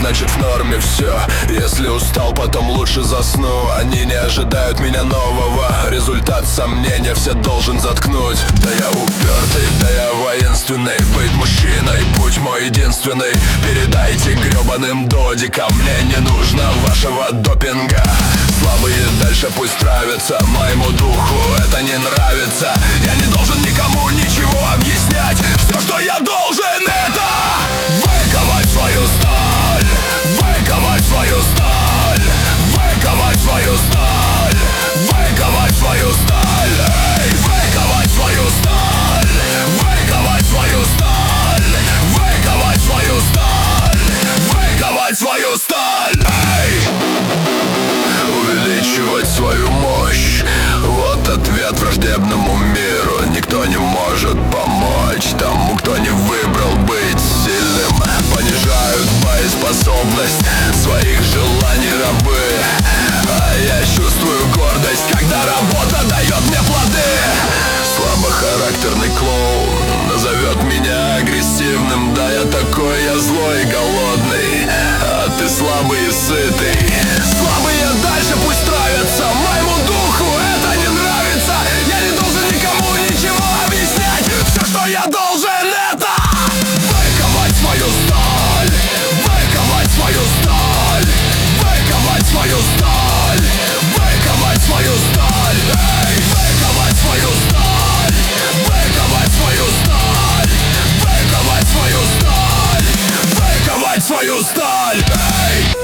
значит в норме все. Если устал, потом лучше засну. Они не ожидают меня нового. Результат сомнения все должен заткнуть. Да я упертый, да я воинственный. Быть мужчиной, путь мой единственный. Передайте гребаным додикам, мне не нужно вашего допинга. Слабые дальше пусть травятся, моему духу это не нравится. Я не должен никому ничего объяснять. Все, что я должен, это выковать свою сталь. Выковать свою сталь. Выковать свою сталь. Выковать свою сталь. Эй, выковать свою сталь. Выковать свою сталь. Выковать свою сталь. Выковать свою сталь. Эй! Увеличивать свою мощь. Вот ответ враждебному миру. Никто не может помочь тому, кто не выбрал быть сильным. Понижают боеспособность своих желаний рабы. А я чувствую гордость, когда работа дает мне плоды. Слабохарактерный клоун назовет меня агрессивным. Да я такой, я злой и голодный, а ты слабый и сытый. Слабые дальше пусть травятся, моему духу это не нравится. Я не должен никому ничего объяснять. Все, что я должен, это выковать свою сталь. Выковать свою сталь. Выковать свою сталь. Выковать свою сталь. Эй, выковать свою сталь. Выковать свою сталь. Выковать свою сталь. Выковать свою сталь. Эй!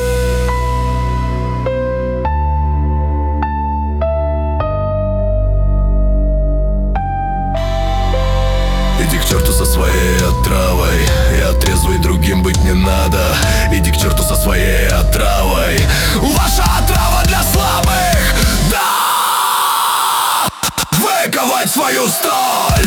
Иди к черту со своей отравой. Я трезвый, другим быть не надо. Иди к черту со своей отравой. Ваша отрава для слабых. Да! Выковать свою сталь.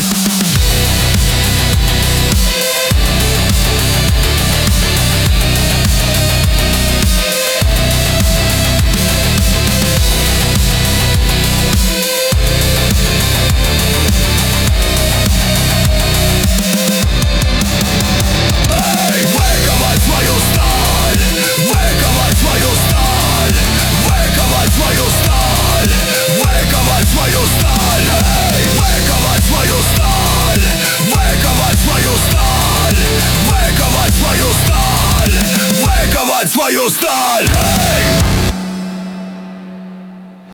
Свою сталь!